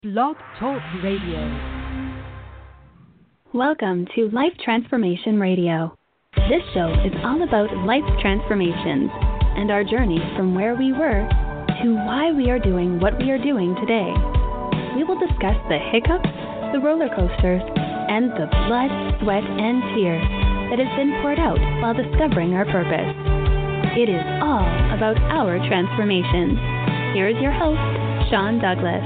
Blog Talk Radio. Welcome to Life Transformation Radio. This show is all about life transformations and our journey from where we were to why we are doing what we are doing today. We will discuss the hiccups, the roller coasters, and the blood, sweat, and tears that has been poured out while discovering our purpose. It is all about our transformations. Here is your host, Sean Douglas.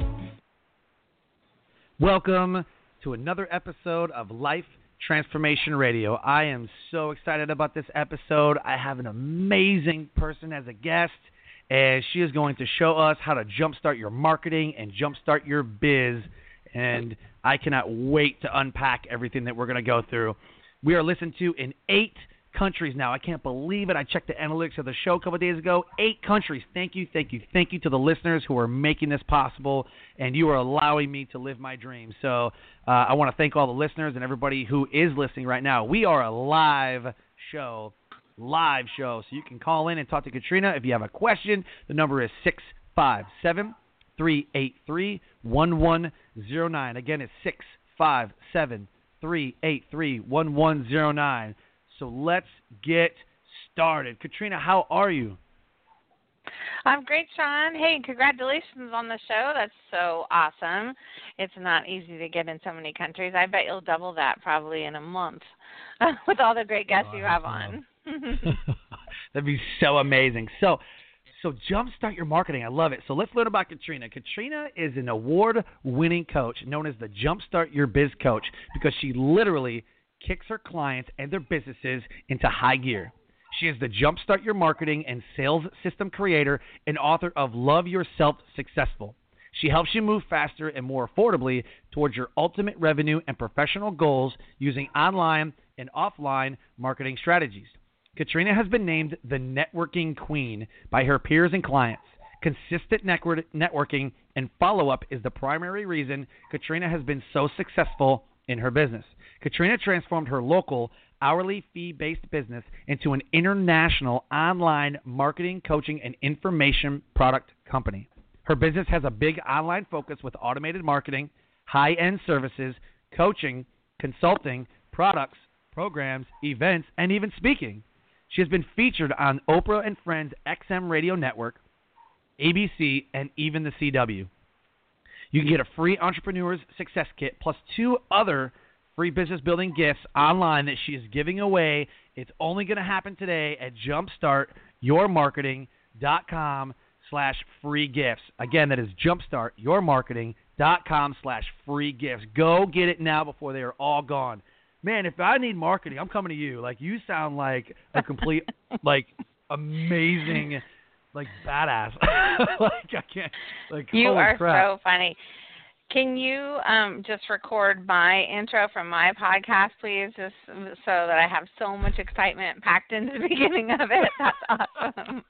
Welcome to another episode of Life Transformation Radio. I am so excited about this episode. I have an amazing person as a guest, and she is going to show us how to jumpstart your marketing and jumpstart your biz, and I cannot wait to unpack everything that we're going to go through. We are listened to in 8 countries now. I can't believe it. I checked the analytics of the show a couple of days ago. 8 countries. Thank you to the listeners who are making this possible, and you are allowing me to live my dream. So I want to thank all the listeners and everybody who is listening right now. We are a live show, so you can call in and talk to Katrina if you have a question. The number is 657-383-1109. Again, it's 657-383-1109. So let's get started. Katrina, how are you? I'm great, Sean. Hey, congratulations on the show. That's so awesome. It's not easy to get in so many countries. I bet you'll double that probably in a month with all the great guests you have on. That'd be so amazing. So jumpstart your marketing. I love it. So let's learn about Katrina. Katrina is an award-winning coach known as the Jumpstart Your Biz Coach because she literally kicks her clients and their businesses into high gear. She is the Jumpstart Your Marketing and Sales System creator and author of Love Yourself Successful. She helps you move faster and more affordably towards your ultimate revenue and professional goals using online and offline marketing strategies. Katrina has been named the networking queen by her peers and clients. Consistent networking and follow-up is the primary reason Katrina has been so successful in her business. Katrina transformed her local hourly fee-based business into an international online marketing, coaching, and information product company. Her business has a big online focus with automated marketing, high-end services, coaching, consulting, products, programs, events, and even speaking. She has been featured on Oprah and Friends XM Radio Network, ABC, and even the CW. You can get a free Entrepreneur's Success Kit plus 2 other free business building gifts online that she is giving away. It's only going to happen today at jumpstartyourmarketing.com/free gifts. Again, that is jumpstartyourmarketing.com/free gifts. Go get it now before they are all gone. Man, if I need marketing, I'm coming to you. Like, you sound like a complete, amazing, badass. I can't, you holy are crap. So funny. Can you just record my intro from my podcast, please, just so that I have so much excitement packed into the beginning of it? That's awesome.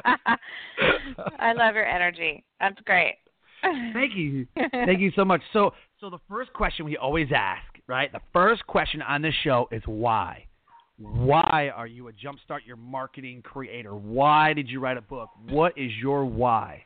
I love your energy. That's great. Thank you. Thank you so much. So the first question we always ask, right? The first question on this show is why? Why are you a Jumpstart Your Marketing creator? Why did you write a book? What is your why?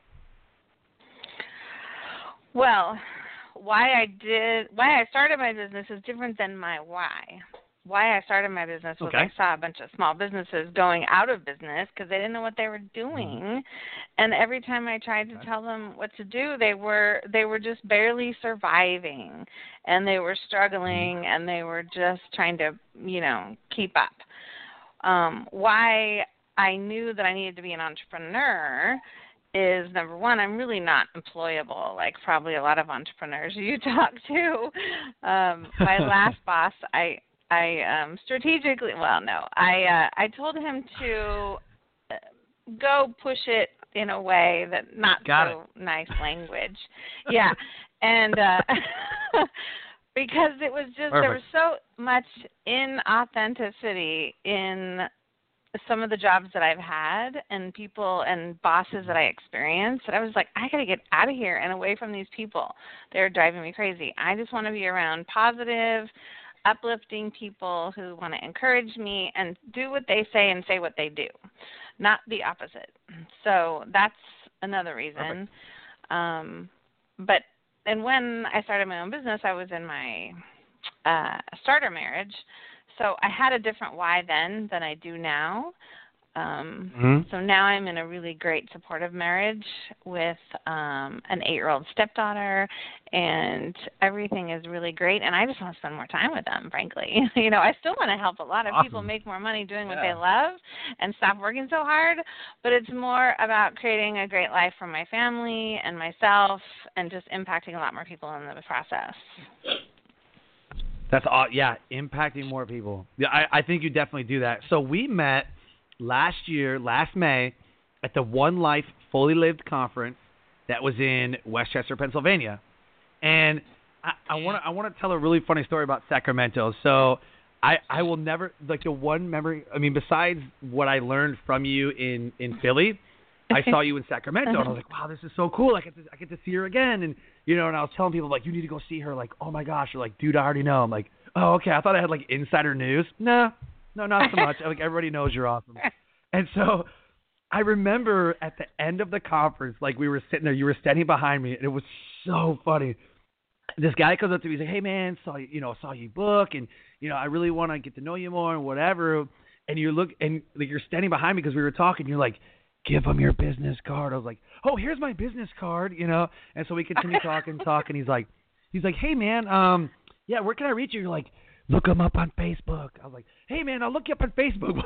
Well, why I started my business is different than my why. Why I started my business was I saw a bunch of small businesses going out of business because they didn't know what they were doing, and every time I tried to tell them what to do, they were just barely surviving, and they were struggling, and they were just trying to keep up. Why I knew that I needed to be an entrepreneur is, number one, I'm really not employable like probably a lot of entrepreneurs you talk to. My last boss, I told him to go push it in a way that not nice language. Yeah. And because it was just, there was so much inauthenticity in some of the jobs that I've had and people and bosses that I experienced, that I was like, I got to get out of here and away from these people. They're driving me crazy. I just want to be around positive, uplifting people who want to encourage me and do what they say and say what they do, not the opposite. So that's another reason. But when I started my own business, I was in my starter marriage. So I had a different why then than I do now. So now I'm in a really great supportive marriage with an 8-year-old stepdaughter, and everything is really great. And I just want to spend more time with them, frankly. I still want to help a lot of people make more money doing what they love and stop working so hard. But it's more about creating a great life for my family and myself, and just impacting a lot more people in the process. That's all. Yeah, impacting more people. Yeah, I think you definitely do that. So we met last May, at the One Life Fully Lived conference that was in Westchester, Pennsylvania. And I want to tell a really funny story about Sacramento. So I will never, like, the one memory, I mean, besides what I learned from you in Philly, I saw you in Sacramento, and I was like, wow, this is so cool. I get to see her again. And, and I was telling people, like, you need to go see her. Like, oh, my gosh. They're like, dude, I already know. I'm like, oh, okay. I thought I had, like, insider news. No, not so much. Like, everybody knows you're awesome. And so I remember at the end of the conference, like, we were sitting there. You were standing behind me, and it was so funny. This guy comes up to me and says, hey, man, saw you book, and, I really want to get to know you more and whatever. And you look, and, like, you're standing behind me because we were talking. You're like, give him your business card. I was like, oh, here's my business card, And so we continue talking. He's like, hey, man, yeah, where can I reach you? You're like, look him up on Facebook. I was like, hey, man, I'll look you up on Facebook.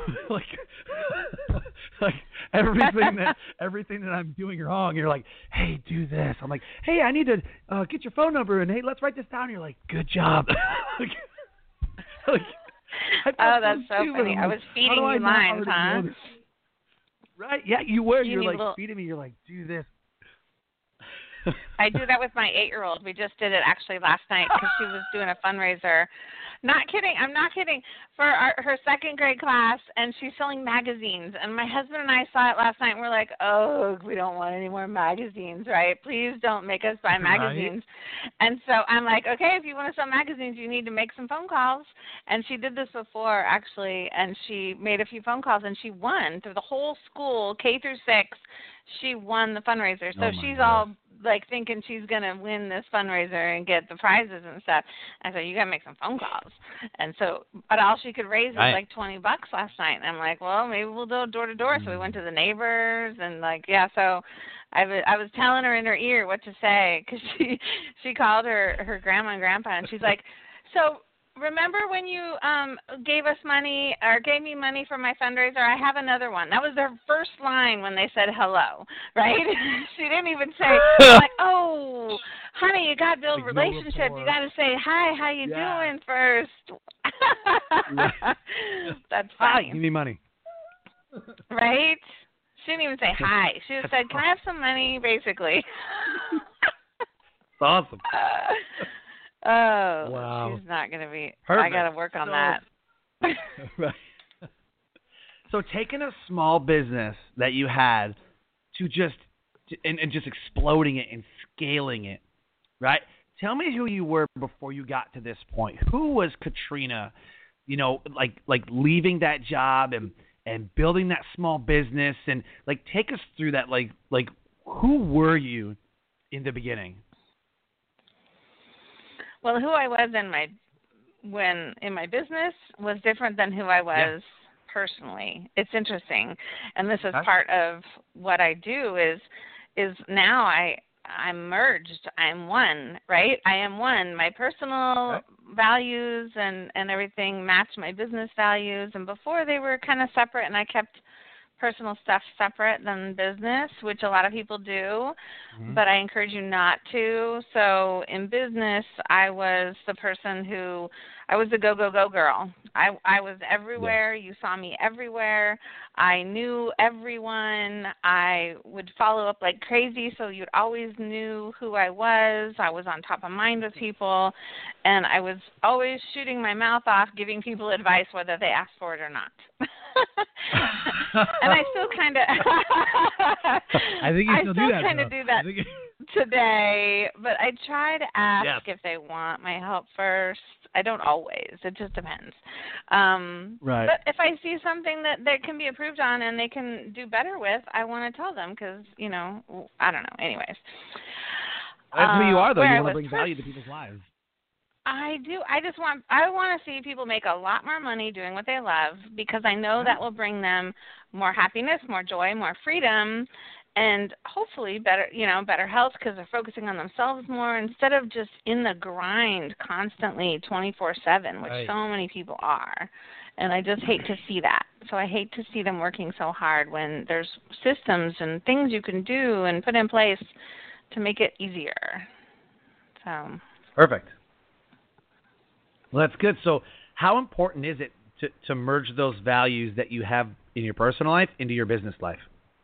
like everything that I'm doing wrong. You're like, hey, do this. I'm like, hey, I need to get your phone number, and hey, let's write this down. You're like, good job. Oh, that's so funny. I was feeding you lines, huh? Right? Yeah, you were. You're like feeding me. You're like, do this. I do that with my 8-year-old. We just did it actually last night because she was doing a fundraiser. Not kidding. I'm not kidding. For her second grade class, and she's selling magazines. And my husband and I saw it last night, and we're like, oh, we don't want any more magazines, right? Please don't make us buy magazines. Right. And so I'm like, okay, if you want to sell magazines, you need to make some phone calls. And she did this before, actually, and she made a few phone calls, and she won through the whole school, K through 6. She won the fundraiser. So she's all like thinking she's going to win this fundraiser and get the prizes and stuff. I said, you got to make some phone calls. And so, but all she could raise was like $20 last night. And I'm like, well, maybe we'll do door to door. So we went to the neighbors and like, yeah. So I was telling her in her ear what to say because she called her grandma and grandpa, and she's like, so remember when you gave us money or gave me money for my fundraiser? I have another one. That was their first line when they said hello, right? She didn't even say, like, oh, honey, you got to build relationships. You got to say, hi, how you doing first? That's funny. Hi, give me money. Right? She didn't even say hi. She just said, can I have some money, basically? It's awesome. Oh, wow. She's not going to be. Perfect. I got to work on that. Right. So taking a small business that you had to just exploding it and scaling it, right? Tell me who you were before you got to this point. Who was Katrina? Like leaving that job and building that small business, and like take us through that. Like who were you in the beginning? Well, who I was in my business was different than who I was personally. It's interesting, and this is part of what I do. Is now I'm merged. I'm one, right? I am one. My personal values and everything match my business values, and before they were kind of separate, and I kept personal stuff separate than business, which a lot of people do, but I encourage you not to. So in business, I was the person I was the go, go, go girl. I was everywhere. You saw me everywhere. I knew everyone. I would follow up like crazy, so you always knew who I was. I was on top of mind with people, and I was always shooting my mouth off, giving people advice whether they asked for it or not. And I still kind of I think you still do that. I still kind of do that today, but I try to ask if they want my help first. I don't always. It just depends. Right. But if I see something that can be improved on and they can do better with, I want to tell them because, I don't know. Anyways. That's who you are, though. You want to bring value to people's lives. I do. I want to see people make a lot more money doing what they love, because I know that will bring them more happiness, more joy, more freedom, and hopefully better health, because they're focusing on themselves more instead of just in the grind constantly 24/7, which so many people are. And I just hate to see that. So I hate to see them working so hard when there's systems and things you can do and put in place to make it easier. So perfect. Well, that's good. So how important is it to merge those values that you have in your personal life into your business life?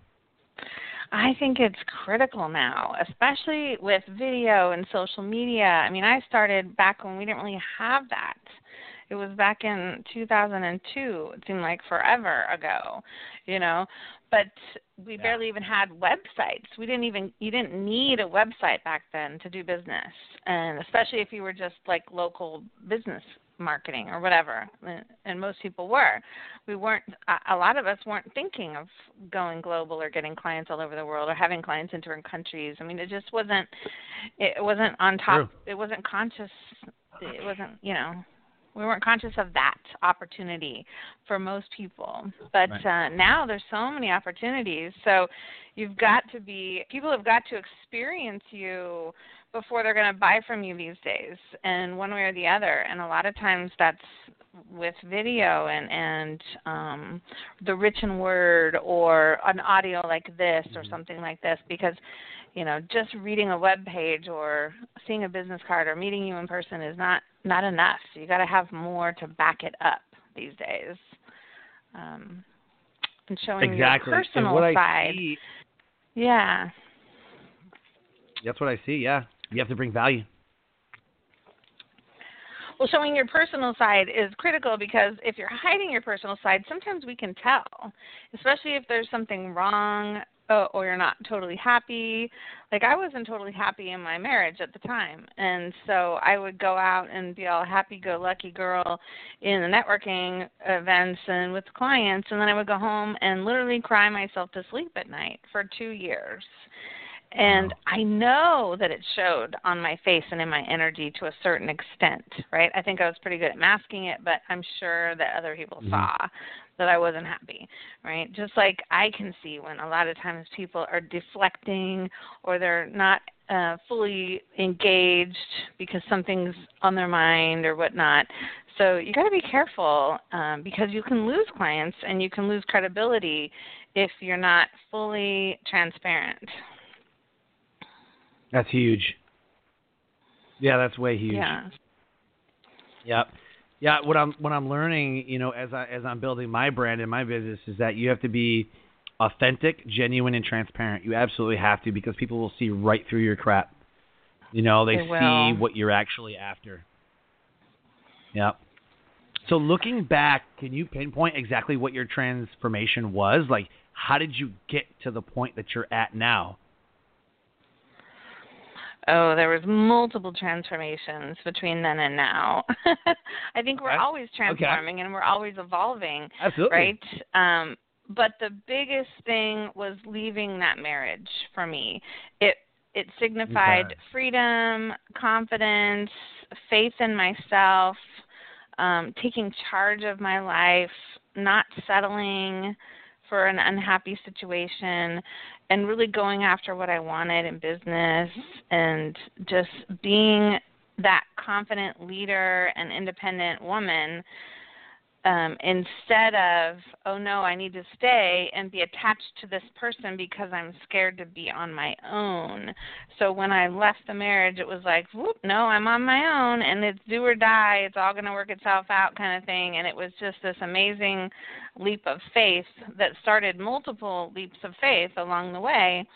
I think it's critical now, especially with video and social media. I mean, I started back when we didn't really have that. It was back in 2002. It seemed like forever ago, But we barely even had websites. You didn't need a website back then to do business, and especially if you were just like local business marketing or whatever, and most people were. A lot of us weren't thinking of going global or getting clients all over the world or having clients in different countries. I mean, it wasn't on top. True. It wasn't conscious. It wasn't, we weren't conscious of that opportunity for most people. But now there's so many opportunities. So people have got to experience you before they're going to buy from you these days, and one way or the other. And a lot of times that's with video and the written word or an audio like this or something like this, because just reading a web page or seeing a business card or meeting you in person is not enough. You got to have more to back it up these days. And showing your personal side. Yeah. That's what I see, yeah. You have to bring value. Well, showing your personal side is critical, because if you're hiding your personal side, sometimes we can tell, especially if there's something wrong or you're not totally happy. Like, I wasn't totally happy in my marriage at the time, and so I would go out and be all happy-go-lucky girl in the networking events and with clients, and then I would go home and literally cry myself to sleep at night for 2 years. And I know that it showed on my face and in my energy to a certain extent, right? I think I was pretty good at masking it, but I'm sure that other people saw that I wasn't happy, right? Just like I can see when a lot of times people are deflecting or they're not fully engaged because something's on their mind or whatnot. So you got to be careful because you can lose clients and you can lose credibility if you're not fully transparent. That's huge. Yeah, that's way huge. Yeah. Yep. Yeah, what I'm learning, as I'm building my brand and my business, is that you have to be authentic, genuine, and transparent. You absolutely have to, because people will see right through your crap. They see what you're actually after. Yep. So looking back, can you pinpoint exactly what your transformation was? Like, how did you get to the point that you're at now? Oh, there was multiple transformations between then and now. I think we're always transforming and we're always evolving. Absolutely. Right? But the biggest thing was leaving that marriage for me. It signified freedom, confidence, faith in myself, taking charge of my life, not settling for an unhappy situation, and really going after what I wanted in business and just being that confident leader and independent woman instead of, oh, no, I need to stay and be attached to this person because I'm scared to be on my own. So when I left the marriage, it was like, whoop, no, I'm on my own, and it's do or die. It's all going to work itself out kind of thing. And it was just this amazing leap of faith that started multiple leaps of faith along the way.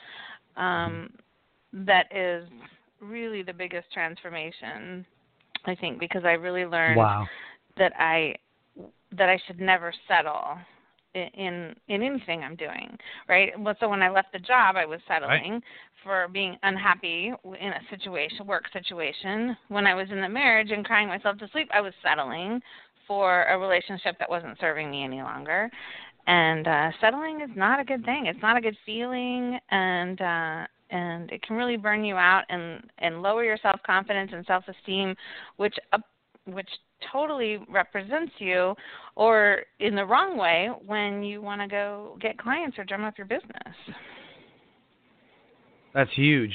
That is really the biggest transformation, I think, because I really learned that I should never settle in anything I'm doing, right? So when I left the job, I was settling for being unhappy in a work situation. When I was in the marriage and crying myself to sleep, I was settling for a relationship that wasn't serving me any longer. And settling is not a good thing. It's not a good feeling, and and it can really burn you out and lower your self-confidence and self-esteem, which totally represents you, or in the wrong way when you want to go get clients or drum up your business. That's huge.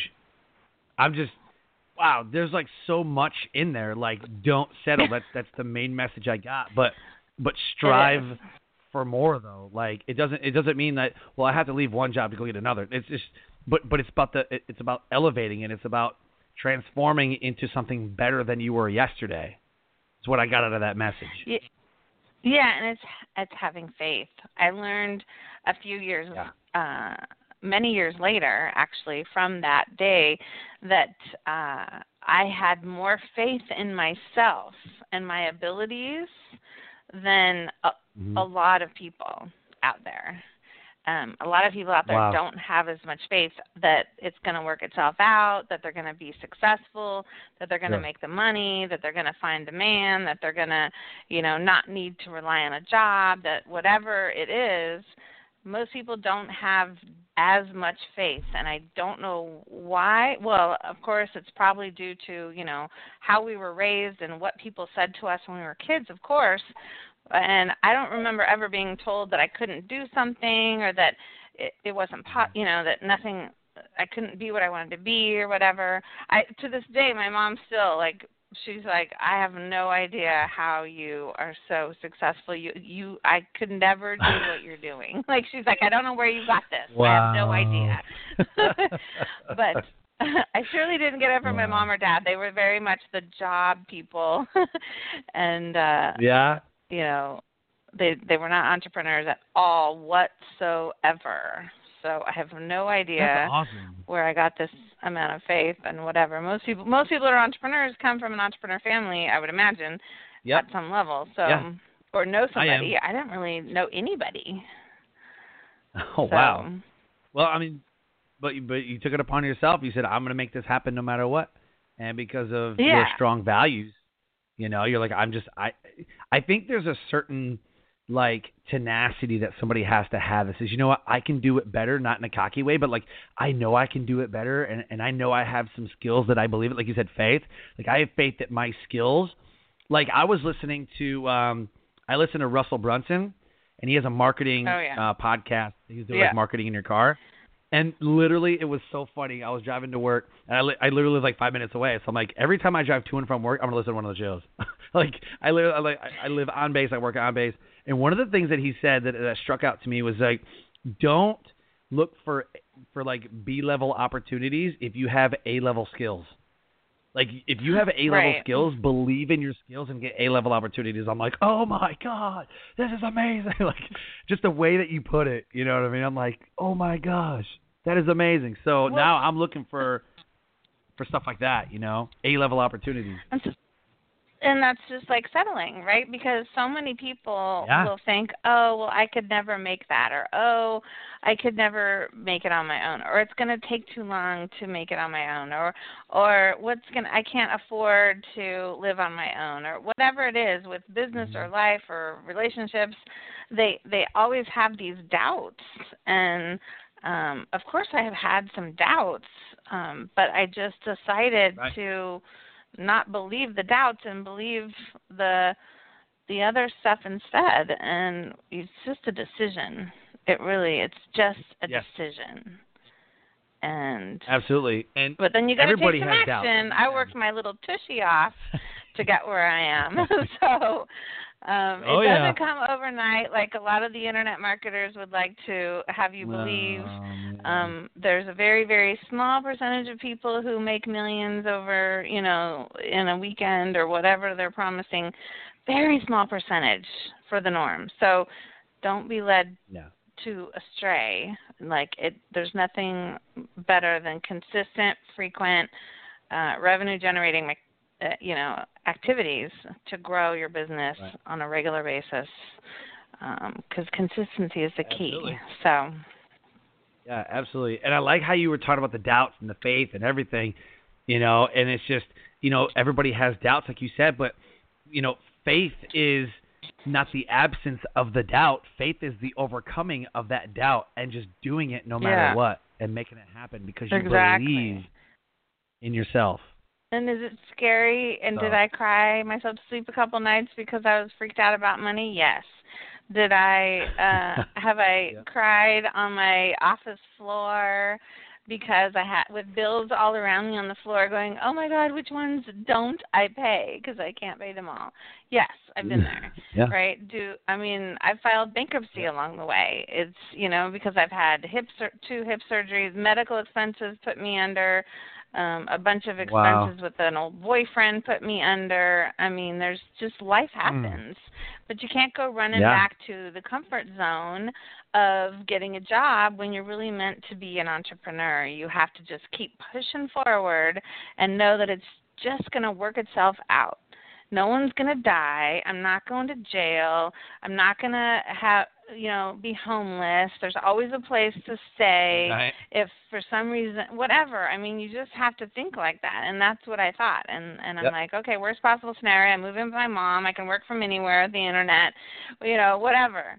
Wow, there's like so much in there. Like, don't settle. That's the main message I got. But strive for more, though. Like, it doesn't mean that, well, I have to leave one job to go get another. It's just, but it's about elevating, and it's about transforming into something better than you were yesterday. That's what I got out of that message. Yeah, and it's having faith. I learned a few years, many years later, actually, from that day, that I had more faith in myself and my abilities than a lot of people out there. A lot of people out there don't have as much faith that it's going to work itself out, that they're going to be successful, that they're going to make the money, that they're going to find a man, that they're going to, not need to rely on a job, that whatever it is, most people don't have as much faith, and I don't know why. Well, of course, it's probably due to, how we were raised and what people said to us when we were kids, of course. And I don't remember ever being told that I couldn't do something, or that it wasn't, that nothing, I couldn't be what I wanted to be or whatever. To this day, my mom still, she's like, I have no idea how you are so successful. I could never do what you're doing. She's like, I don't know where you got this. Wow. I have no idea. But I surely didn't get it from my mom or dad. They were very much the job people. And, they were not entrepreneurs at all whatsoever. So I have no idea where I got this amount of faith and whatever. Most people who are entrepreneurs come from an entrepreneur family, I would imagine, at some level. So or know somebody. I didn't really know anybody. Oh, wow. Well, I mean, but you took it upon yourself. You said, I'm going to make this happen no matter what. And because of your strong values, you're like, I think there's a certain tenacity that somebody has to have that says, you know what, I can do it better, not in a cocky way, but I know I can do it better, and I know I have some skills that I believe it. Like you said, faith. I have faith that my skills, I was listening to, I listen to Russell Brunson, and he has a marketing podcast. He's doing marketing in your car. And literally, it was so funny. I was driving to work, and I literally live 5 minutes away. So I'm like, every time I drive to and from work, I'm gonna listen to one of the shows. I live on base. I work on base. And one of the things that he said that struck out to me was don't look for B-level opportunities if you have A-level skills. If you have A-level skills, believe in your skills and get A-level opportunities. I'm like, oh my God, this is amazing. Just the way that you put it, you know what I mean? I'm like, oh my gosh, that is amazing. So now I'm looking for stuff like that, A-level opportunities. And that's just settling, right? Because so many people will think, oh, well, I could never make that, or, oh, I could never make it on my own, or it's going to take too long to make it on my own, or I can't afford to live on my own, or whatever it is with business or life or relationships. They always have these doubts. And, of course, I have had some doubts, but I just decided to not believe the doubts and believe the other stuff instead. And it's just a decision. It's just a decision. And absolutely. But then you got to take some action. I worked my little tushy off to get where I am. So it doesn't come overnight like a lot of the internet marketers would like to have you believe. There's a very, very small percentage of people who make millions over, in a weekend or whatever they're promising. Very small percentage for the norm. So don't be led to astray. There's nothing better than consistent, frequent, revenue-generating activities to grow your business on a regular basis, because consistency is the key. Absolutely. So. Yeah, absolutely. And I like how you were talking about the doubts and the faith and everything, and it's just, everybody has doubts, like you said, but, faith is not the absence of the doubt. Faith is the overcoming of that doubt and just doing it no matter what. and making it happen because you Exactly. believe in yourself. And is it scary? And did I cry myself to sleep a couple nights because I was freaked out about money? Yes. Did I have I cried on my office floor because I had with bills all around me on the floor going, oh my God, which ones don't I pay because I can't pay them all? Yes, I've been there. Right? I've filed bankruptcy along the way. It's, because I've had 2 hip surgeries, medical expenses put me under, a bunch of expenses with an old boyfriend put me under. There's just life happens. But you can't go running back to the comfort zone of getting a job when you're really meant to be an entrepreneur. You have to just keep pushing forward and know that it's just going to work itself out. No one's going to die. I'm not going to jail. I'm not going to be homeless. There's always a place to stay if for some reason, whatever. You just have to think like that. And that's what I thought. And I'm like, okay, worst possible scenario. I move in with my mom. I can work from anywhere, the internet, whatever.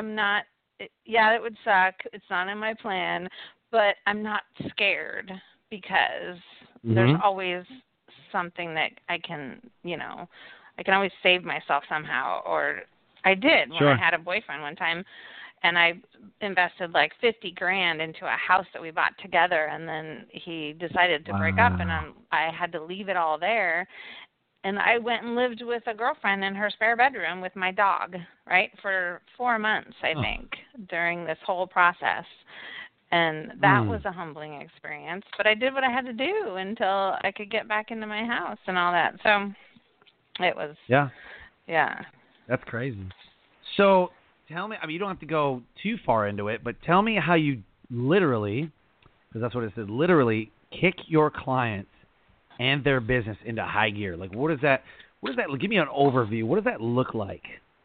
It would suck. It's not in my plan, but I'm not scared because there's always something that I can always save myself somehow. Or I did when I had a boyfriend one time, and I invested like $50,000 into a house that we bought together, and then he decided to break up, and I had to leave it all there. And I went and lived with a girlfriend in her spare bedroom with my dog, right, for 4 months, I think, during this whole process. And that was a humbling experience. But I did what I had to do until I could get back into my house and all that. So it was. Yeah. That's crazy. So tell me, you don't have to go too far into it, but tell me how you literally, because that's what it says, literally kick your clients and their business into high gear. Like, what is that? Give me an overview. What does that look like?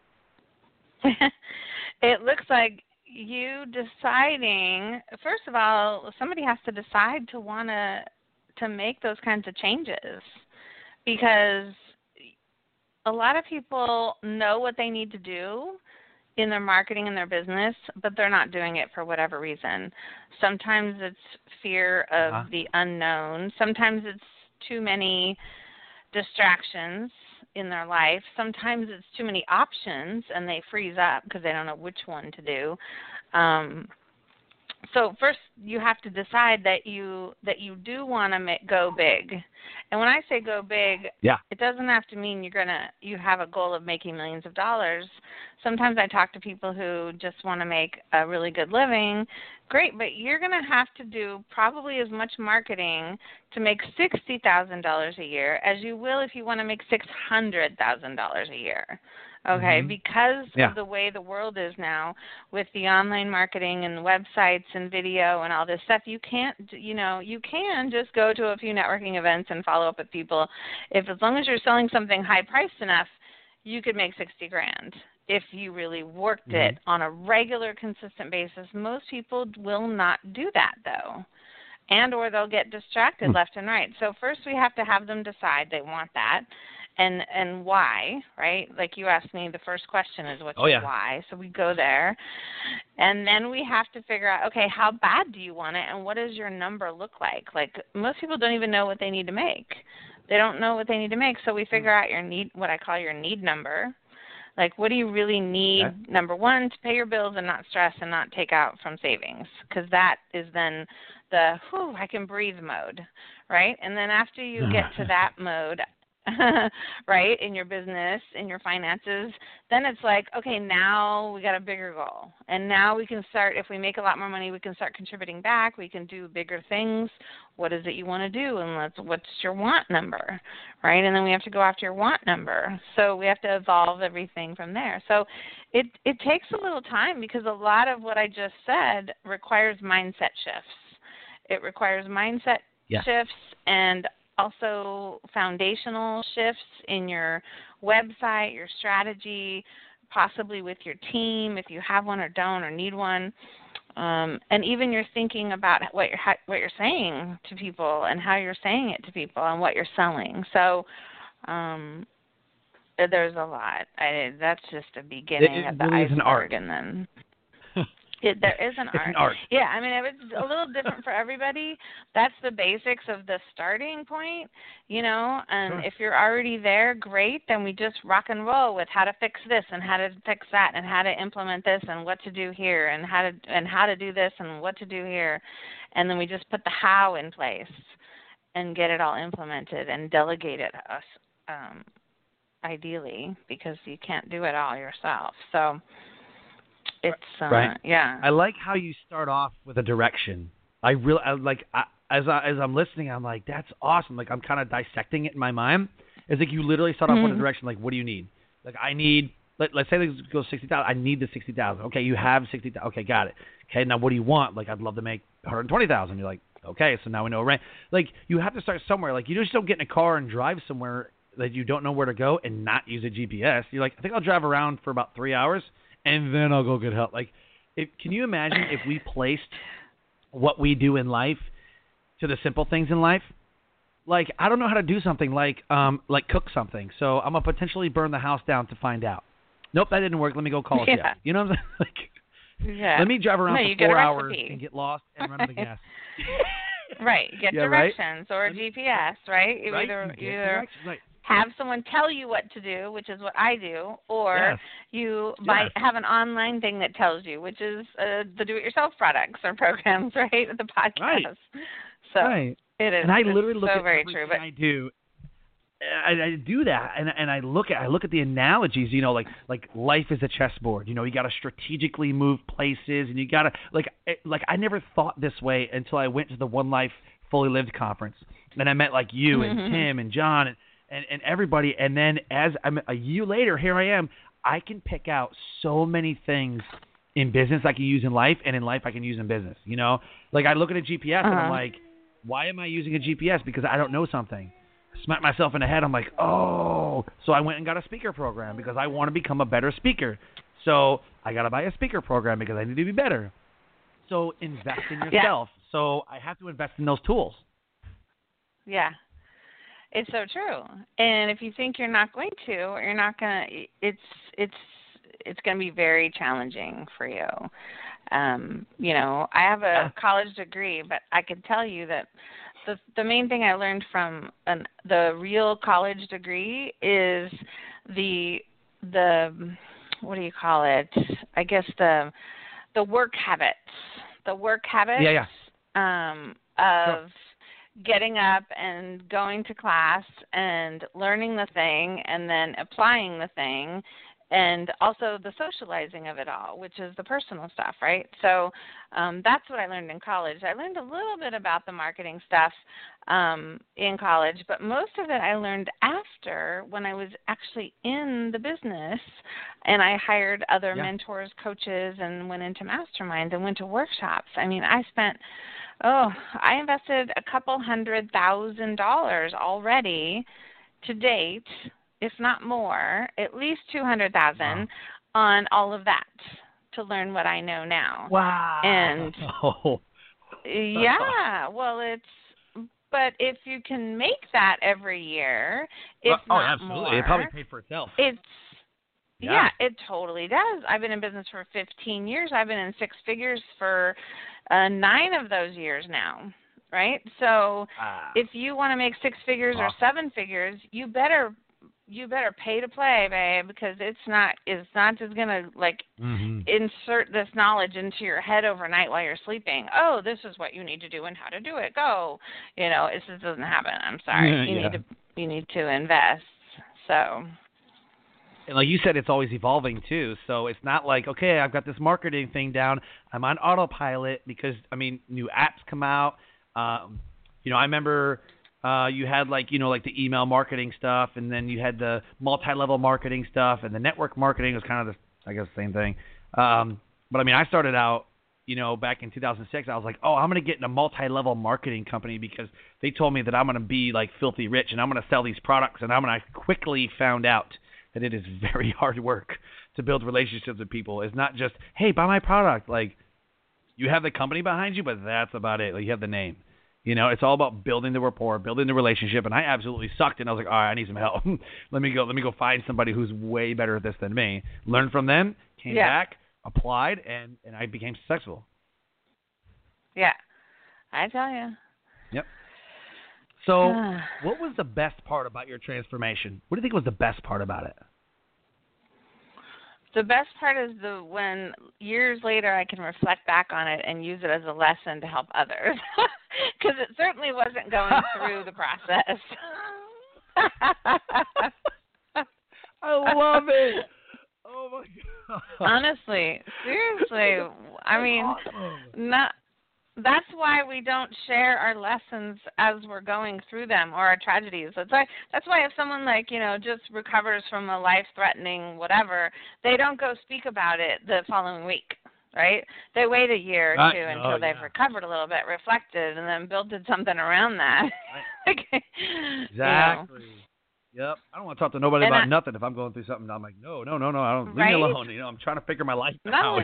It looks like you deciding, first of all, somebody has to decide to want to make those kinds of changes, because a lot of people know what they need to do in their marketing and their business, but they're not doing it for whatever reason. Sometimes it's fear of the unknown. Sometimes it's too many distractions in their life. Sometimes it's too many options and they freeze up because they don't know which one to do. So first you have to decide that you do want to go big. And when I say go big, it doesn't have to mean you have a goal of making millions of dollars. Sometimes I talk to people who just want to make a really good living. Great, but you're going to have to do probably as much marketing to make $60,000 a year as you will if you want to make $600,000 a year. Okay, because of the way the world is now with the online marketing and websites and video and all this stuff, you can't, you can just go to a few networking events and follow up with people. As long as you're selling something high priced enough, you could make $60,000 if you really worked it on a regular, consistent basis. Most people will not do that though, or they'll get distracted left and right. So first we have to have them decide they want that. And why, right? Like you asked me, the first question is what's your why? So we go there. And then we have to figure out, okay, how bad do you want it and what does your number look like? Like most people don't even know what they need to make. They don't know what they need to make. So we figure out your need, what I call your need number. Like what do you really need, number one, to pay your bills and not stress and not take out from savings? Because that is then the, I can breathe mode, right? And then after you get to that mode, right, in your business, in your finances, then it's like, okay, now we got a bigger goal. And now we can start, if we make a lot more money, we can start contributing back. We can do bigger things. What is it you want to do? And what's your want number, right? And then we have to go after your want number. So we have to evolve everything from there. So it takes a little time because a lot of what I just said requires mindset shifts. It requires mindset shifts and also foundational shifts in your website, your strategy, possibly with your team if you have one or don't or need one, and even your thinking about what you're saying to people and how you're saying it to people and what you're selling. So there's a lot. That's just a beginning of the iceberg, and then There is an It's an art. Yeah, I mean, if it's a little different for everybody, that's the basics of the starting point, you know, and Sure. if you're already there, great, then we just rock and roll with how to fix this and how to fix that and how to implement this and what to do here and how to do this and what to do here. And then we just put the how in place and get it all implemented and delegate it us, ideally, because you can't do it all yourself. So it's right. Yeah. I like how you start off with a direction. As I'm listening, I'm like, that's awesome. Like, I'm kind of dissecting it in my mind. It's like you literally start off with a direction. Like, what do you need? Like, I need. Let's say this goes 60,000. I need the 60,000. Okay, you have 60,000. Okay, got it. Okay, now what do you want? Like, I'd love to make 120,000. You're like, okay, so now we know rent. Like, you have to start somewhere. Like, you just don't get in a car and drive somewhere that you don't know where to go and not use a GPS. You're like, I think I'll drive around for about 3 hours. And then I'll go get help. Like, can you imagine if we placed what we do in life to the simple things in life? Like, I don't know how to do something like cook something, so I'm gonna potentially burn the house down to find out. Nope, that didn't work. Let me go call a chef. You know what I'm saying? Like, let me drive around for 4 hours and get lost and run out of gas. Right. Get directions right? or a GPS. Right. Right. Either have someone tell you what to do, which is what I do, or you might have an online thing that tells you, which is the do-it-yourself products or programs, right? The podcast. Right. So it is. And I literally look at everything I do. I do that, and I look at the analogies. You know, like life is a chessboard. You know, you got to strategically move places, and you got to like I never thought this way until I went to the One Life Fully Lived conference, and I met like you and Tim and John and everybody, and then as I'm a year later, here I am. I can pick out so many things in business I can use in life, and in life I can use in business. You know, like I look at a GPS and I'm like, why am I using a GPS? Because I don't know something. Smack myself in the head. I'm like, oh. So I went and got a speaker program because I want to become a better speaker. So I got to buy a speaker program because I need to be better. So invest in yourself. Yeah. So I have to invest in those tools. Yeah. It's so true. And if you think you're not going to, or you're not going to, it's going to be very challenging for you. You know, I have a college degree, but I can tell you that the main thing I learned from the real college degree is the what do you call it? I guess the work habits. The work habits of getting up and going to class and learning the thing and then applying the thing, and also the socializing of it all, which is the personal stuff, right? So that's what I learned in college. I learned a little bit about the marketing stuff in college, but most of it I learned after, when I was actually in the business, and I hired other mentors, coaches, and went into masterminds and went to workshops. I mean, I invested a couple $100,000 already to date, if not more, at least $200,000 on all of that to learn what I know now. Wow. And but if you can make that every year, if not absolutely. more, it probably paid for itself. Yeah, it totally does. I've been in business for 15 years. I've been in six figures for 9 of those years now, right? So if you want to make 6 figures or 7 figures, you better pay to play, babe, because it's not just gonna insert this knowledge into your head overnight while you're sleeping. Oh, this is what you need to do and how to do it. Go, it just doesn't happen. I'm sorry. You need to invest. So. And like you said, it's always evolving too. So it's not like, okay, I've got this marketing thing down. I'm on autopilot because new apps come out. I remember. You had the email marketing stuff, and then you had the multi-level marketing stuff, and the network marketing was kind of the same thing. But I started out, back in 2006. I was like, I'm going to get in a multi-level marketing company because they told me that I'm going to be like filthy rich and I'm going to sell these products. And I quickly found out that it is very hard work to build relationships with people. It's not just, hey, buy my product. Like, you have the company behind you, but that's about it. Like, you have the name. It's all about building the rapport, building the relationship, and I absolutely sucked. And I was like, all right, I need some help. Let me go find somebody who's way better at this than me. Learn from them, came back, applied, and I became successful. Yeah, I tell you. Yep. So, what was the best part about your transformation? What do you think was the best part about it? The best part is when years later I can reflect back on it and use it as a lesson to help others, because it certainly wasn't going through the process. I love it. Oh my God. Honestly, seriously, I mean, awesome. That's why we don't share our lessons as we're going through them, or our tragedies. That's why if someone just recovers from a life-threatening whatever, they don't go speak about it the following week, right? They wait a year or two until they've recovered a little bit, reflected, and then built something around that. Exactly. Yep. I don't want to talk to nobody about nothing if I'm going through something. I'm like, no, I don't. Leave me alone. I'm trying to figure my life out.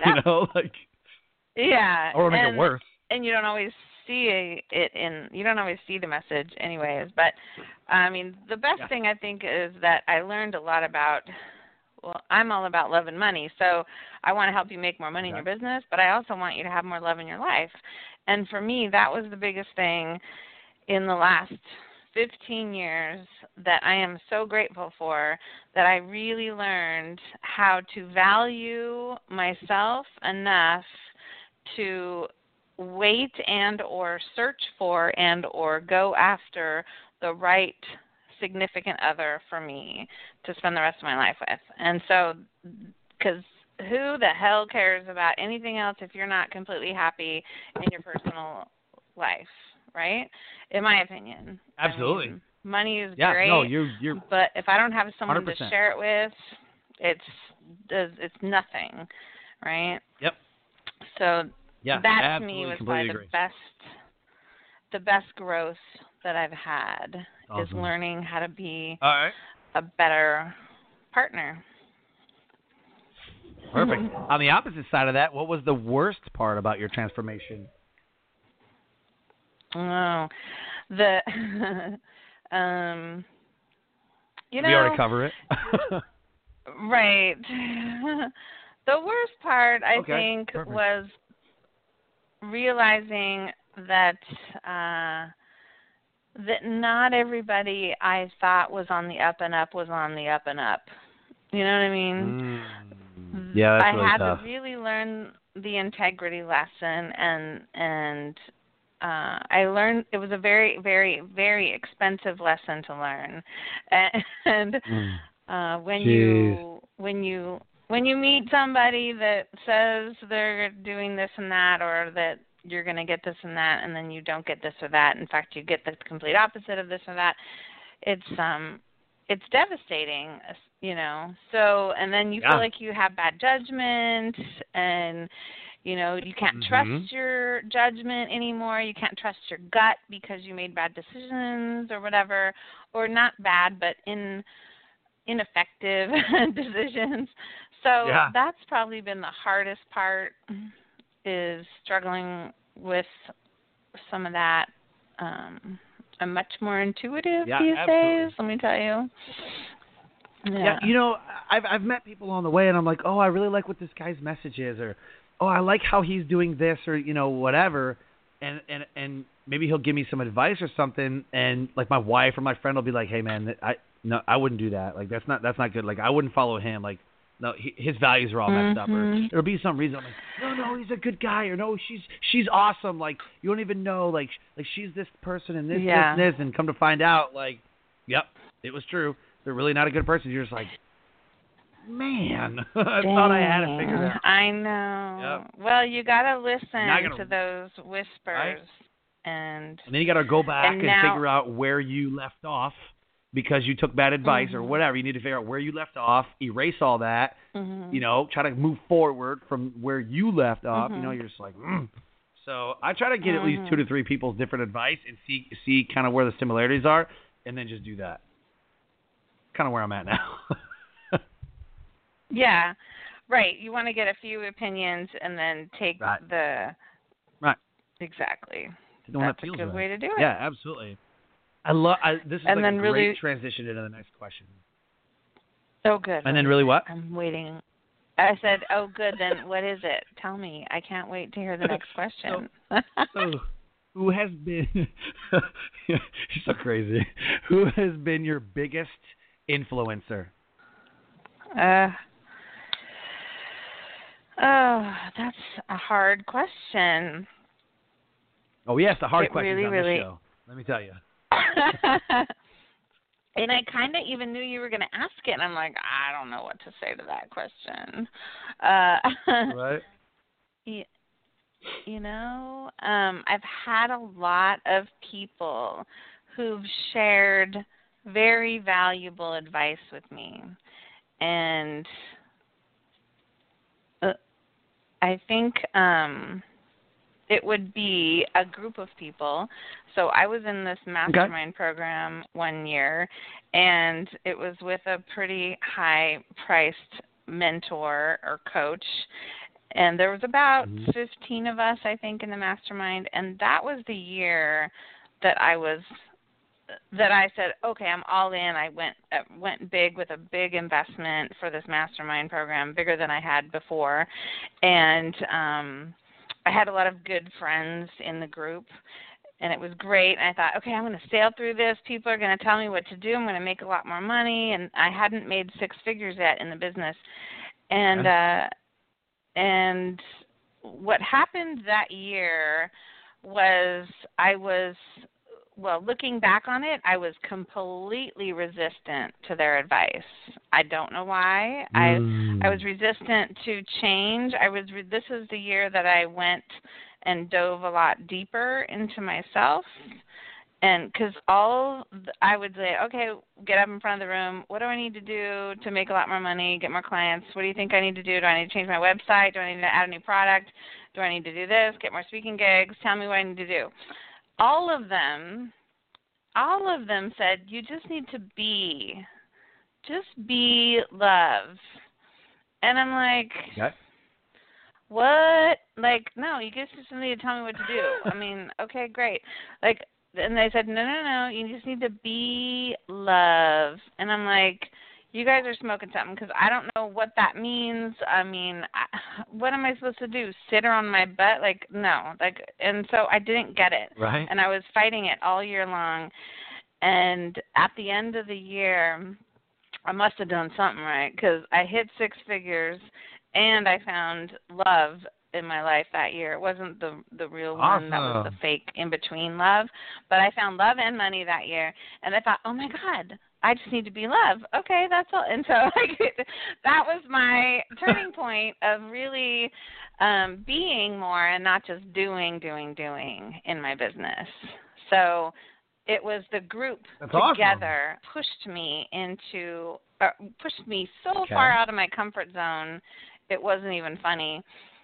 Yeah. I want to make it worse. And you don't always see you don't always see the message anyways. But, I mean, the best thing I think is that I learned a lot about, well, I'm all about love and money. So I want to help you make more money in your business, but I also want you to have more love in your life. And for me, that was the biggest thing in the last 15 years that I am so grateful for, that I really learned how to value myself enough to wait and or search for and or go after the right significant other for me to spend the rest of my life with. And so, because who the hell cares about anything else if you're not completely happy in your personal life, right? In my opinion. Absolutely. I mean, money is great, no, you're but if I don't have someone 100%. to share it with, it's nothing, right? Yep. So that to me was probably the best growth that I've had is learning how to be a better partner. Perfect. On the opposite side of that, what was the worst part about your transformation? Oh, we already cover it. Right. The worst part, I think, was realizing that not everybody I thought was on the up and up was on the up and up. You know what I mean? Yeah, that's really tough. tough. To really learn the integrity lesson, and I learned it was a very, very, very expensive lesson to learn. And when you meet somebody that says they're doing this and that, or that you're going to get this and that, and then you don't get this or that. In fact, you get the complete opposite of this or that. It's devastating, you know. So, and then you feel like you have bad judgment, and you can't trust your judgment anymore. You can't trust your gut because you made bad decisions or whatever, or not bad, but ineffective decisions. So that's probably been the hardest part, is struggling with some of that. I'm much more intuitive these days, let me tell you. Yeah, I've met people on the way, and I'm like, oh, I really like what this guy's message is, or oh, I like how he's doing this, or whatever, and maybe he'll give me some advice or something, and like my wife or my friend will be like, hey man, I wouldn't do that, like that's not good, like I wouldn't follow him, like no, his values are all messed up, or there'll be some reason I'm like, no, he's a good guy, or no, she's awesome, like you don't even know, like she's this person and this, and come to find out, like, yep, it was true, they're really not a good person. You're just like, man, I thought I had it figured out. I know. Yep. Well, you got to listen to those whispers. Right? And then you got to go back and figure out where you left off because you took bad advice or whatever. You need to figure out where you left off, erase all that, try to move forward from where you left off. You're just like, So I try to get at least 2 to 3 people's different advice and see kind of where the similarities are, and then just do that. Kind of where I'm at now. Yeah, right. You want to get a few opinions and then take the... Right. Exactly. That's a good way to do it. Yeah, absolutely. This is a great transition into the next question. Oh, good. And then really what? I'm waiting. I said, oh, good. Then what is it? Tell me. I can't wait to hear the next question. So who has been? You're so crazy. Who has been your biggest influencer? Oh, that's a hard question. Oh, yes, the hard questions on really... this show. Let me tell you. And I kind of even knew you were going to ask it, and I'm like, I don't know what to say to that question. Right. You know, I've had a lot of people who've shared very valuable advice with me, and I think it would be a group of people. So I was in this mastermind program one year, and it was with a pretty high-priced mentor or coach. And there was about 15 of us, I think, in the mastermind. And that was the year that I said, okay, I'm all in. I went big with a big investment for this mastermind program, bigger than I had before. And I had a lot of good friends in the group, and it was great. And I thought, okay, I'm going to sail through this. People are going to tell me what to do. I'm going to make a lot more money. And I hadn't made six figures yet in the business. And what happened that year was looking back on it, I was completely resistant to their advice. I don't know why. I was resistant to change. This is the year that I went and dove a lot deeper into myself. And because I would say, okay, get up in front of the room. What do I need to do to make a lot more money, get more clients? What do you think I need to do? Do I need to change my website? Do I need to add a new product? Do I need to do this? Get more speaking gigs? Tell me what I need to do. All of them said, you just need to be love. And I'm like, what? Like, no, you just need to tell me what to do. I mean, okay, great. Like, and they said, no, you just need to be love. And I'm like, you guys are smoking something, because I don't know what that means. I mean, what am I supposed to do? Sit her on my butt? Like, no. Like, and so I didn't get it. Right. And I was fighting it all year long. And at the end of the year, I must have done something right, because I hit six figures, and I found love in my life that year. It wasn't the real one. That was the fake in-between love. But I found love and money that year. And I thought, oh, my God, I just need to be love. Okay, that's all. And so that was my turning point of really being more and not just doing in my business. So it was the group together pushed me so far out of my comfort zone, it wasn't even funny.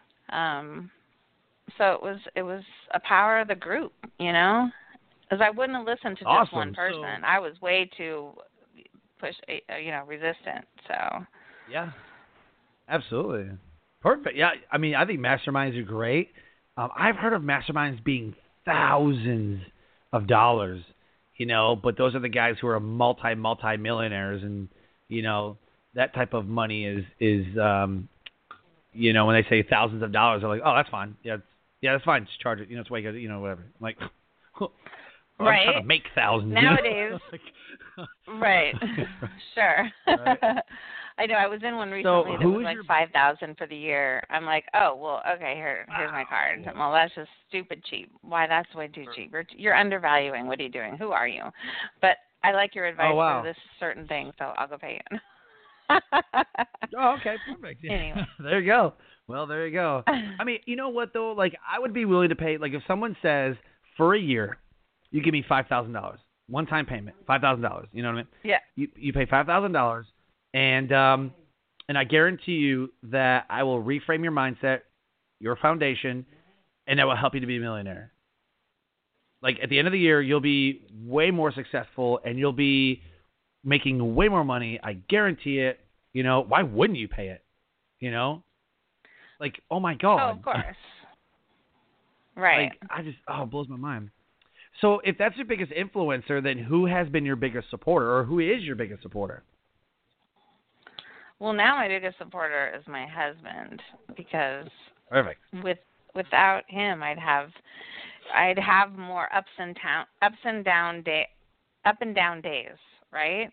So it was a power of the group, you know, because I wouldn't have listened to just one person. So, I was way too resistant. So yeah, absolutely, perfect. Yeah, I mean, I think masterminds are great. I've heard of masterminds being thousands of dollars, you know, but those are the guys who are multi-millionaires, and you know that type of money is you know, when they say thousands of dollars, they're like, oh, that's fine. Yeah, that's fine. Just charge it. You know, it's way good. You know, whatever. I'm like, well, right. I'm trying to make thousands nowadays. You know? Right. Sure. Right. I know. I was in one recently that was like $5,000 for the year. I'm like, oh, well, okay. Here's my card. Well, that's just stupid cheap. Why? That's way too cheap. You're undervaluing. What are you doing? Who are you? But I like your advice for this certain thing, so I'll go pay you. Oh, okay, perfect. Anyway. There you go. Well, there you go. I mean, you know what though? Like, I would be willing to pay. Like, if someone says for a year, you give me $5,000, one-time payment, $5,000. You know what I mean? Yeah. You pay $5,000, and I guarantee you that I will reframe your mindset, your foundation, and that will help you to be a millionaire. Like, at the end of the year, you'll be way more successful, and you'll be making way more money. I guarantee it. You know, why wouldn't you pay it? You know? Like, oh my God. Oh, of course. Right. Like, it blows my mind. So if that's your biggest influencer, then who has been your biggest supporter, or who is your biggest supporter? Well, now my biggest supporter is my husband, because Perfect. Without him, I'd have more up and down days, right?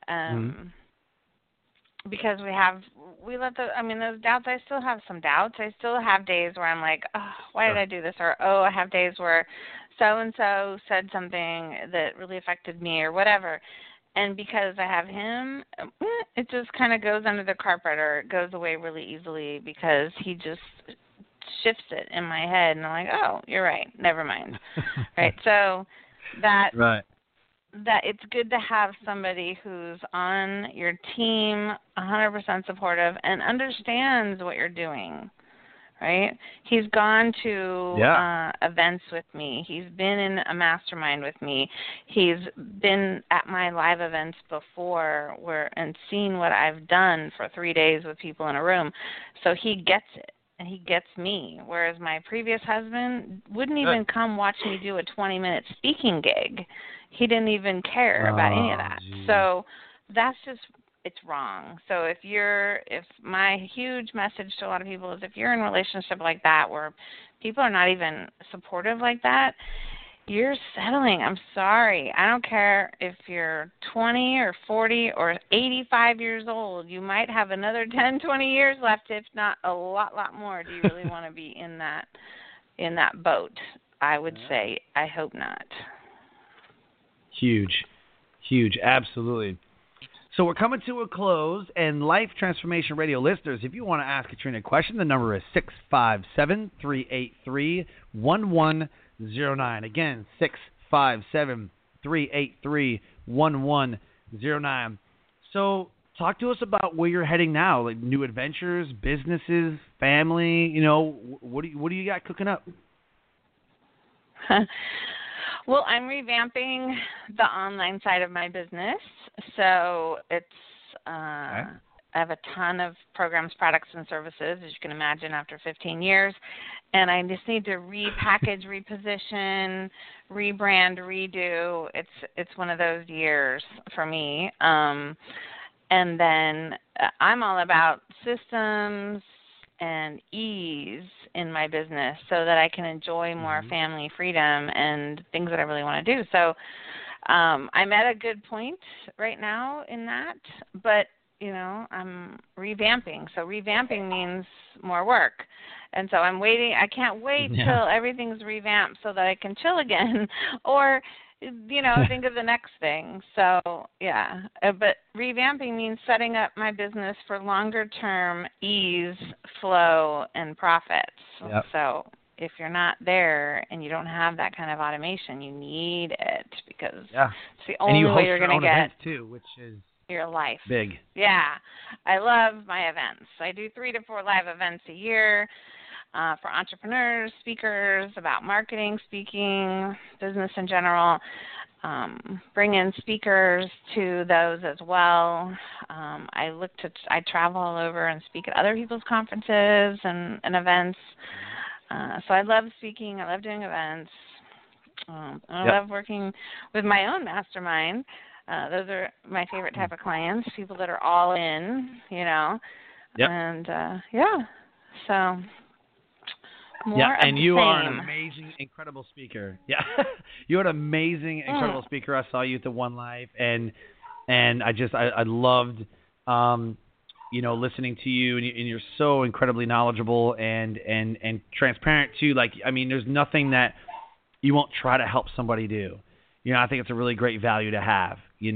Because those doubts, I still have some doubts. I still have days where I'm like, oh, why did I do this? Or, oh, I have days where so-and-so said something that really affected me or whatever. And because I have him, it just kind of goes under the carpet, or it goes away really easily, because he just shifts it in my head. And I'm like, oh, you're right. Never mind. Right. So that it's good to have somebody who's on your team, 100% supportive, and understands what you're doing, right? He's gone to events with me. He's been in a mastermind with me. He's been at my live events before and seen what I've done for 3 days with people in a room. So he gets it, and he gets me, whereas my previous husband wouldn't even come watch me do a 20-minute speaking gig. He didn't even care about any of that. Geez. So that's just, it's wrong. So if my huge message to a lot of people is, if you're in a relationship like that where people are not even supportive like that, you're settling. I'm sorry. I don't care if you're 20 or 40 or 85 years old. You might have another 10, 20 years left, if not a lot more. Do you really want to be in that boat? I would say, I hope not. Huge. Absolutely. So we're coming to a close, and Life Transformation Radio listeners, if you want to ask Katrina a question, the number is 657-383-1109. Again, 657-383-1109. So talk to us about where you're heading now, like new adventures, businesses, family. What do you got cooking up? Well, I'm revamping the online side of my business. So it's I have a ton of programs, products, and services, as you can imagine, after 15 years. And I just need to repackage, reposition, rebrand, redo. It's one of those years for me. And then I'm all about systems and ease in my business so that I can enjoy more family freedom and things that I really want to do. So I'm at a good point right now in that, but, I'm revamping. So revamping means more work. And so I'm waiting. I can't wait till everything's revamped so that I can chill again or, think of the next thing. So, but revamping means setting up my business for longer term ease, flow, and profits. Yep. So if you're not there and you don't have that kind of automation, you need it, because it's the only way you're going to get events too, which is your life. Big. Yeah. I love my events. I do 3 to 4 live events a year. For entrepreneurs, speakers, about marketing, speaking, business in general. Bring in speakers to those as well. I travel all over and speak at other people's conferences and events. So I love speaking. I love doing events. I love working with my own mastermind. Those are my favorite type of clients, people that are all in, and so more and you same. are an amazing, incredible speaker. Yeah, you're an amazing, incredible speaker. I saw you at the One Life, and I loved, listening to you, and you're so incredibly knowledgeable and transparent too. Like, there's nothing that you won't try to help somebody do. I think it's a really great value to have.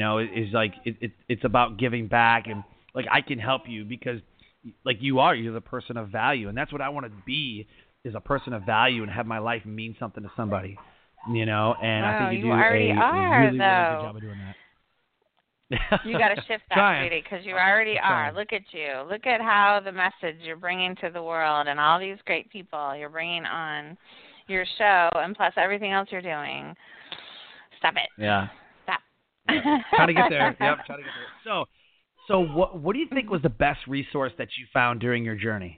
It's about giving back, and like, I can help you because like you're the person of value, and that's what I want to be, is a person of value and have my life mean something to somebody, and I think you do already a are, really, really good job of doing that. You got to shift that, sweetie, because you already are. Look at you. Look at how the message you're bringing to the world and all these great people you're bringing on your show, and plus everything else you're doing. Stop it. Yeah. Stop. Trying to get there. Yep, trying to get there. So what do you think was the best resource that you found during your journey?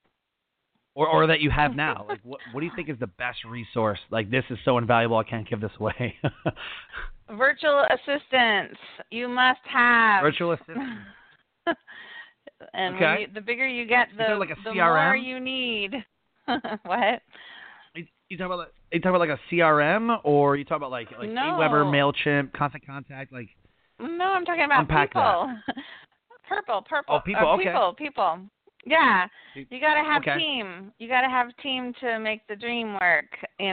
Or that you have now? Like, what do you think is the best resource? Like, this is so invaluable, I can't give this away. Virtual assistants. You must have. Virtual assistants. And Okay. the bigger you get, the more you need. What? You talk about like a CRM, or you talk about like No. Aweber, MailChimp, Constant Contact, like? No, I'm talking about people. Purple. Oh, people. Okay. People. Yeah, you got to have okay. team. You got to have team to make the dream work.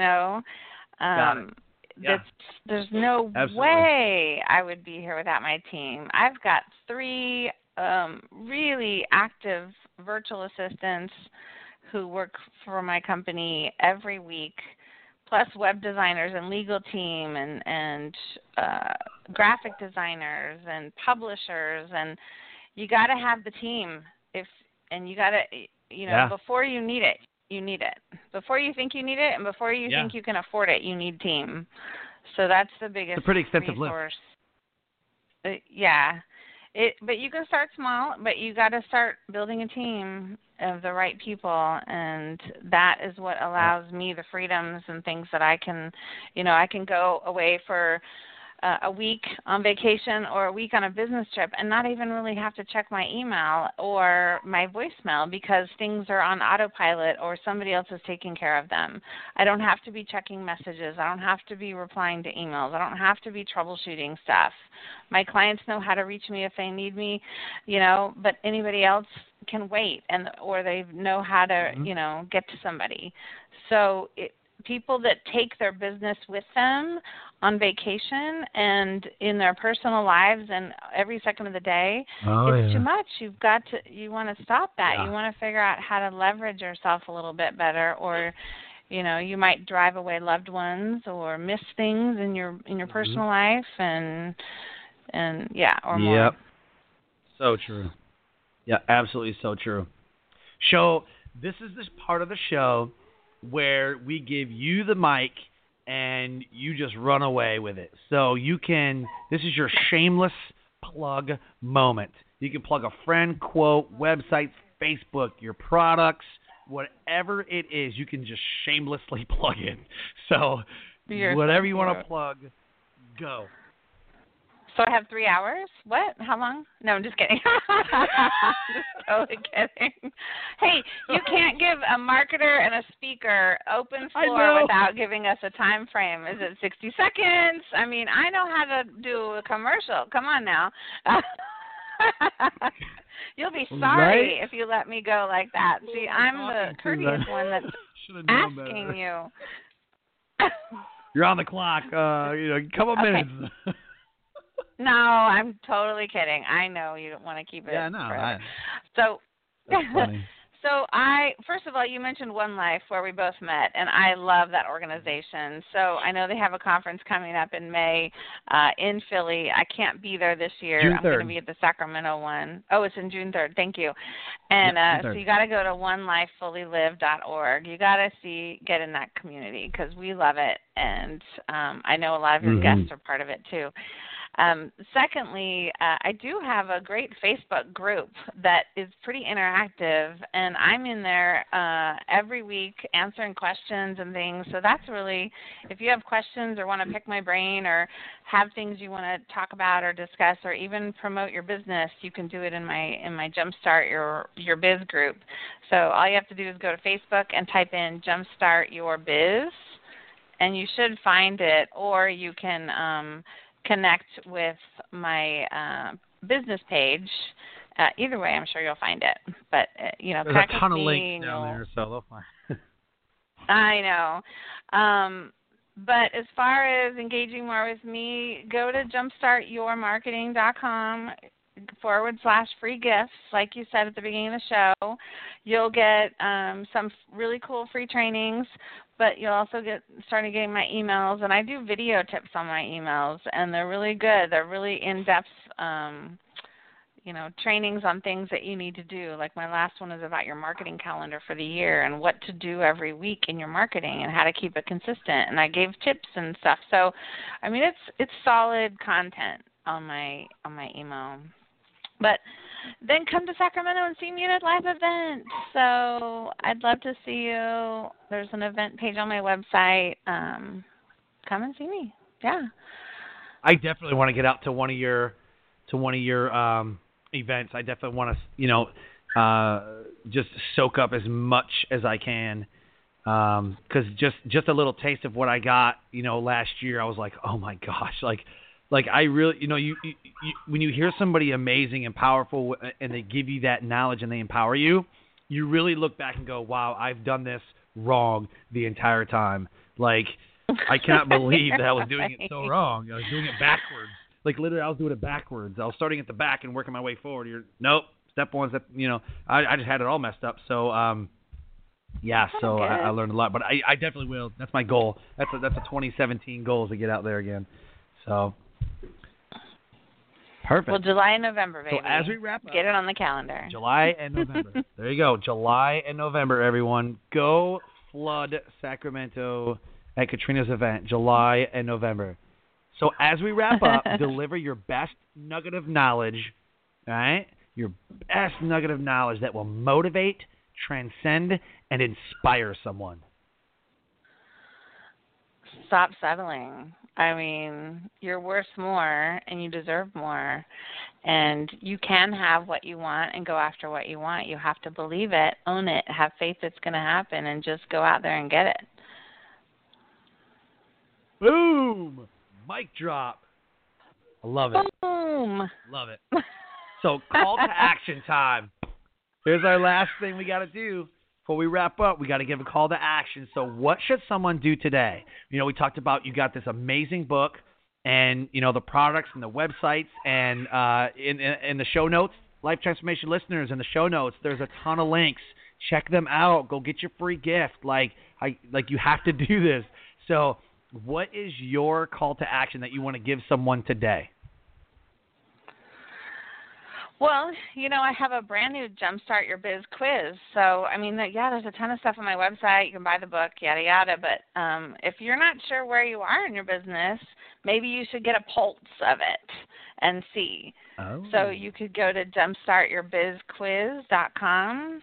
Got it. Yeah. There's no way I would be here without my team. I've got 3 really active virtual assistants who work for my company every week, plus web designers and legal team and graphic designers and publishers. And you got to have the team you got to, before you need it. You need it. Before you think you need it and before you think you can afford it, you need team. So that's the biggest It's a pretty extensive resource. list. But you can start small, but you got to start building a team of the right people, and that is what allows me the freedoms and things that I can go away for a week on vacation or a week on a business trip and not even really have to check my email or my voicemail because things are on autopilot or somebody else is taking care of them. I don't have to be checking messages. I don't have to be replying to emails. I don't have to be troubleshooting stuff. My clients know how to reach me if they need me, but anybody else can wait or they know how to, get to somebody. So people that take their business with them on vacation and in their personal lives and every second of the day, it's too much. You want to stop that. Yeah. You want to figure out how to leverage yourself a little bit better, or you might drive away loved ones or miss things in your personal life or more. Yep. So true. Yeah, absolutely so true. So this is this part of the show where we give you the mic and you just run away with it. So this is your shameless plug moment. You can plug a friend, quote, websites, Facebook, your products, whatever it is, you can just shamelessly plug in. So whatever you want to plug, go. So I have 3 hours? What? How long? No, I'm just kidding. Just totally kidding. Hey, you can't give a marketer and a speaker open floor without giving us a time frame. Is it 60 seconds? I mean, I know how to do a commercial. Come on now. You'll be sorry if you let me go like that. See, I'm the courteous one that's asking you. You're on the clock. A couple minutes. No, I'm totally kidding. I know you don't want to keep it. Yeah, no. That's funny. So first of all, you mentioned One Life where we both met, and I love that organization. So I know they have a conference coming up in May in Philly. I can't be there this year. June 3rd. I'm going to be at the Sacramento one. Oh, it's in June 3rd. Thank you. And so you got to go to onelifefullylive.org. You got to get in that community because we love it, and I know a lot of your guests are part of it too. Secondly, I do have a great Facebook group that is pretty interactive, and I'm in there every week answering questions and things. So that's really, if you have questions or want to pick my brain or have things you want to talk about or discuss or even promote your business, you can do it in my Jumpstart Your Biz group. So all you have to do is go to Facebook and type in Jumpstart Your Biz, and you should find it, or you can connect with my business page. Either way, I'm sure you'll find it. But, there's connect a ton with of me, links down there, so they'll find. I know. But as far as engaging more with me, go to jumpstartyourmarketing.com /free gifts. Like you said at the beginning of the show, you'll get some really cool free trainings, but you'll also start getting my emails, and I do video tips on my emails, and they're really good. They're really in-depth, trainings on things that you need to do. Like my last one is about your marketing calendar for the year and what to do every week in your marketing and how to keep it consistent. And I gave tips and stuff. So, I mean, it's solid content on my email. But then come to Sacramento and see me at a live event. So I'd love to see you. There's an event page on my website. Come and see me. Yeah. I definitely want to get out to one of your events. I definitely want to, just soak up as much as I can. Because just a little taste of what I got, last year, I was like, oh my gosh, like I really, you when you hear somebody amazing and powerful and they give you that knowledge and they empower you, you really look back and go, wow, I've done this wrong the entire time. Like, I cannot believe that I was doing it so wrong. I was doing it backwards. Like, literally, I was doing it backwards. I was starting at the back and working my way forward. Nope, step one, I just had it all messed up. So, yeah, so I learned a lot. But I definitely will. That's my goal. That's a 2017 goal is to get out there again. So, perfect. Well, July and November, baby. So as we wrap up, get it on the calendar. July and November. There you go. July and November, everyone. Go flood Sacramento at Katrina's event, July and November. So as we wrap up, deliver your best nugget of knowledge, all right? Your best nugget of knowledge that will motivate, transcend, and inspire someone. Stop settling. I mean, you're worth more and you deserve more. And you can have what you want and go after what you want. You have to believe it, own it, have faith it's going to happen, and just go out there and get it. Boom! Mic drop. I love it. Boom! Love it. So, call to action time. Here's our last thing we got to do. Before we wrap up, we got to give a call to action. So what should someone do today? We talked about you got this amazing book and, the products and the websites and in the show notes, Life Transformation listeners, in the show notes, there's a ton of links. Check them out. Go get your free gift. You have to do this. So what is your call to action that you want to give someone today? Well, I have a brand new Jumpstart Your Biz quiz. So, there's a ton of stuff on my website. You can buy the book, yada, yada. But if you're not sure where you are in your business, maybe you should get a pulse of it and see. Oh. So you could go to jumpstartyourbizquiz.com,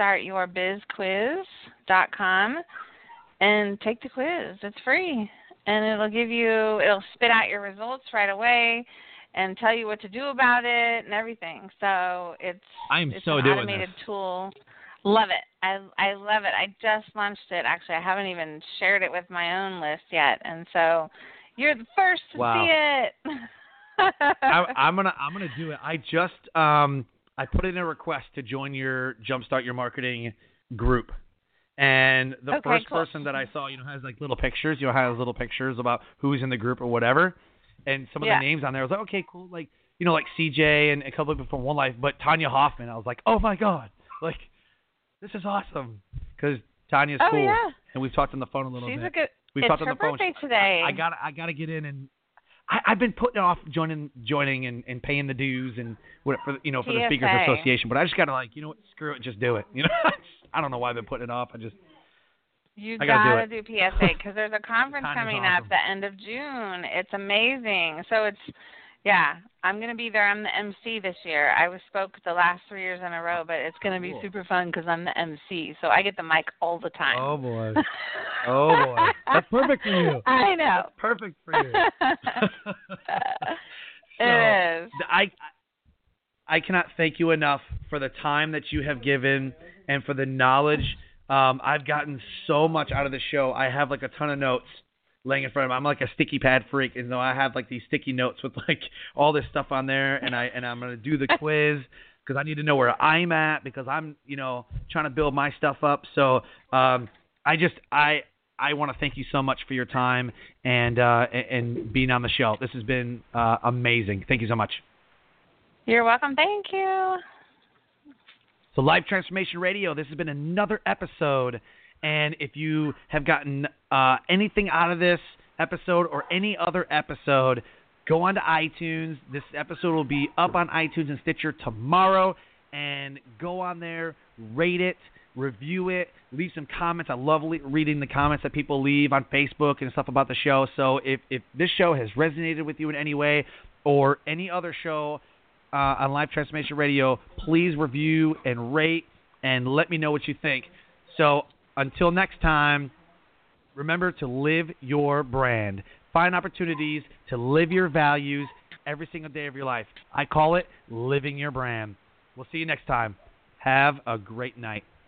jumpstartyourbizquiz.com, and take the quiz. It's free. And it'll spit out your results right away and tell you what to do about it and everything. So it's an automated tool. Love it. I love it. I just launched it. Actually, I haven't even shared it with my own list yet. And so you're the first to see it. I'm gonna do it. I just I put in a request to join your Jumpstart Your Marketing group. And the first person that I saw, has like little pictures, has little pictures about who's in the group or whatever. And some of the names on there, I was like, okay, cool. Like CJ and a couple of people from One Life, but Tanya Hoffman, I was like, oh my God, like, this is awesome. Because Tanya's cool. Yeah. And we've talked on the phone a little bit. We've talked on the phone. It's her birthday today. I gotta get in, and I've been putting off joining and paying the dues and for the Speakers Association, but I just gotta screw it, just do it. I don't know why I've been putting it off. You gotta do PSA because there's a conference coming up the end of June. It's amazing. So I'm gonna be there. I'm the MC this year. I spoke the last 3 years in a row, but it's gonna be super fun because I'm the MC. So I get the mic all the time. Oh boy. That's perfect for you. I know. That's perfect for you. It is. I cannot thank you enough for the time that you have given and for the knowledge. I've gotten so much out of the show. I have like a ton of notes laying in front of me. I'm like a sticky pad freak, and so I have like these sticky notes with like all this stuff on there, and I'm gonna do the quiz because I need to know where I'm at because I'm trying to build my stuff up. So I want to thank you so much for your time and being on the show. This has been amazing. Thank you so much. You're welcome. Thank you. So Life Transformation Radio, this has been another episode, and if you have gotten anything out of this episode or any other episode, go on to iTunes. This episode will be up on iTunes and Stitcher tomorrow, and go on there, rate it, review it, leave some comments. I love reading the comments that people leave on Facebook and stuff about the show. So if this show has resonated with you in any way or any other show on Life Transformation Radio, please review and rate and let me know what you think. So until next time, remember to live your brand. Find opportunities to live your values every single day of your life. I call it living your brand. We'll see you next time. Have a great night.